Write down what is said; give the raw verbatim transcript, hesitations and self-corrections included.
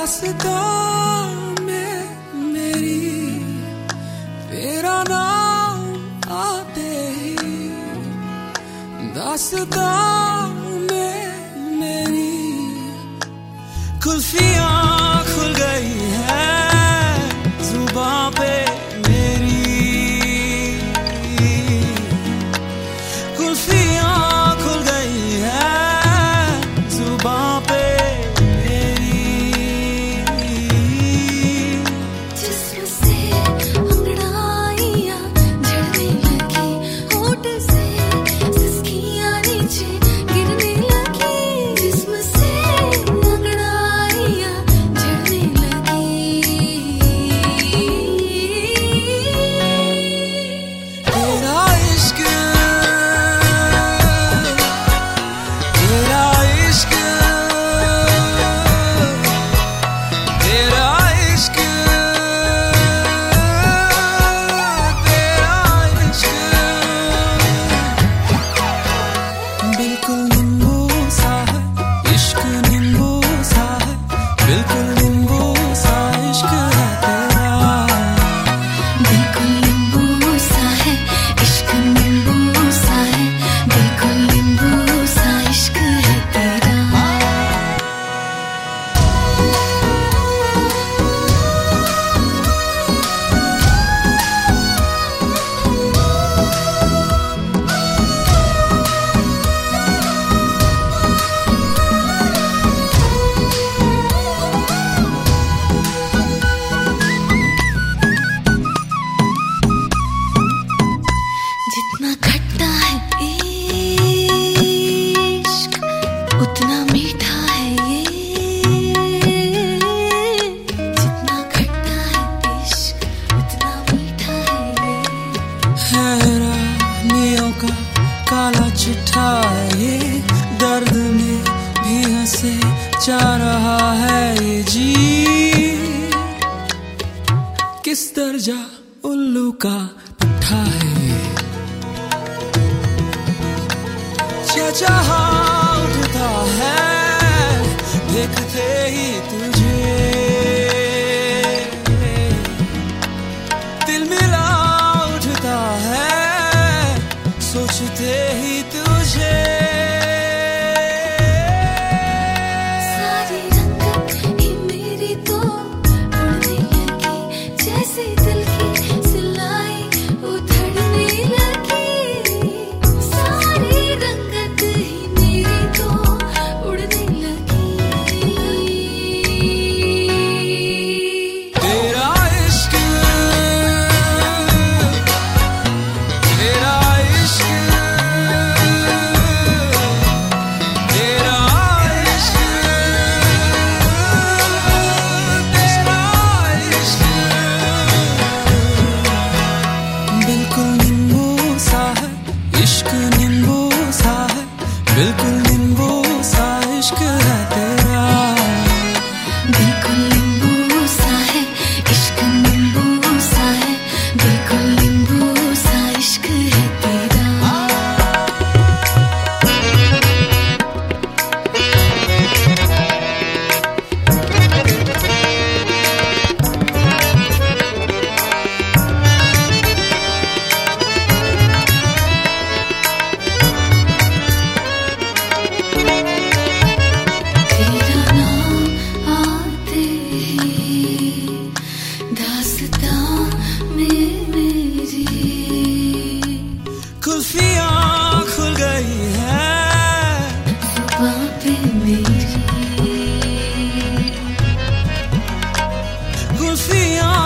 दास्तां में मेरी तेरा नाम आते ही दास्तां में मेरी कुल्फियां खुल गई है जुबां पे मेरी कुल्फियां खुल गई है जुबां पे काला चिट्ठा ये दर्द में भी हंसे जा रहा है ये जी किस दर्जा उल्लू का पट्टा है जहाँ उठता है देखते ही तुझे दिल मिला उठता है सोचते ही तुझे सारी रंगत ही मेरी तो उड़ने लगी जैसे दिल की सिलाई उधड़ने लगी सारी रंगत ही मेरी तो उड़ने लगी तेरा इश्क तेरा बिल्कुल नींबू सा इश्क है तेरा बिल्कुल नींबू सा है इश्क नींबू सा है बिल्कुल नींबू सा इश्क है तेरा कुल्फियां खुल गई है जुबां पे मेरी कुल्फियां